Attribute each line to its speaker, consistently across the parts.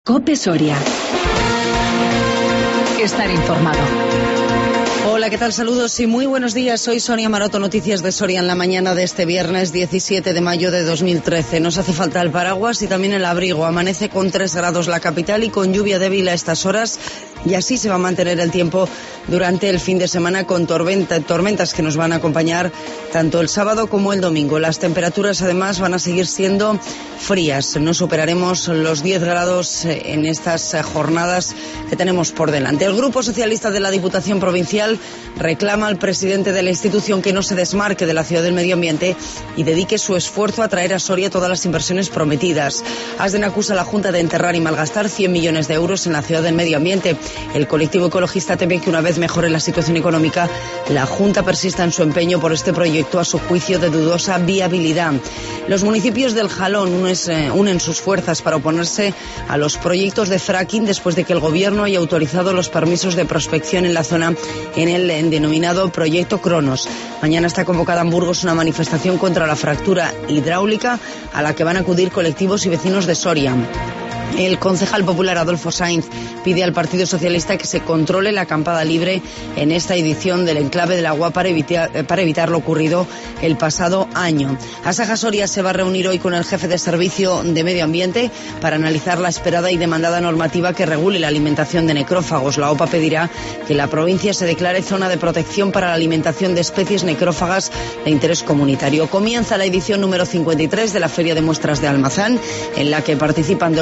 Speaker 1: COPE Soria. Estar informado.
Speaker 2: Hola, ¿qué tal? Saludos y muy buenos días. Soy Sonia Maroto, noticias de Soria en la mañana de este viernes 17 de mayo de 2013. Nos hace falta el paraguas y también el abrigo. Amanece con 3 grados la capital y con lluvia débil a estas horas. Y así se va a mantener el tiempo durante el fin de semana con tormentas que nos van a acompañar tanto el sábado como el domingo. Las temperaturas además van a seguir siendo frías. No superaremos los 10 grados en estas jornadas que tenemos por delante. El Grupo Socialista de la Diputación Provincial reclama al presidente de la institución que no se desmarque de la ciudad del medio ambiente y dedique su esfuerzo a traer a Soria todas las inversiones prometidas. Asden acusa a la Junta de enterrar y malgastar 100 millones de euros en la ciudad del medio ambiente. El colectivo ecologista teme que una vez mejore la situación económica, la Junta persista en su empeño por este proyecto a su juicio de dudosa viabilidad. Los municipios del Jalón unen sus fuerzas para oponerse a los proyectos de fracking después de que el gobierno haya autorizado los permisos de prospección en la zona en el denominado Proyecto Cronos. Mañana está convocada en Burgos una manifestación contra la fractura hidráulica a la que van a acudir colectivos y vecinos de Soria. El concejal popular Adolfo Sainz pide al Partido Socialista que se controle la acampada libre en esta edición del Enclave del Agua para evitar lo ocurrido el pasado año. Asaja Soria se va a reunir hoy con el jefe de Servicio de Medio Ambiente para analizar la esperada y demandada normativa que regule la alimentación de necrófagos. La OPA pedirá que la provincia se declare zona de protección para la alimentación de especies necrófagas de interés comunitario. Comienza la edición número 53 de la Feria de Muestras de Almazán, en la que participan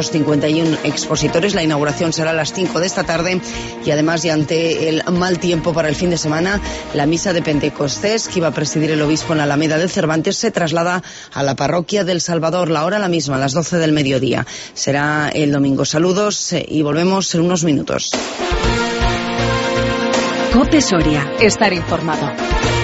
Speaker 2: 251 expositores. La inauguración será a las 5 de esta tarde y además, y ante el mal tiempo para el fin de semana, la misa de Pentecostés que iba a presidir el obispo en la Alameda del Cervantes se traslada a la parroquia del Salvador, la hora la misma, a las 12 del mediodía. Será el domingo. Saludos y volvemos en unos minutos.
Speaker 1: COPE Soria. Estar informado.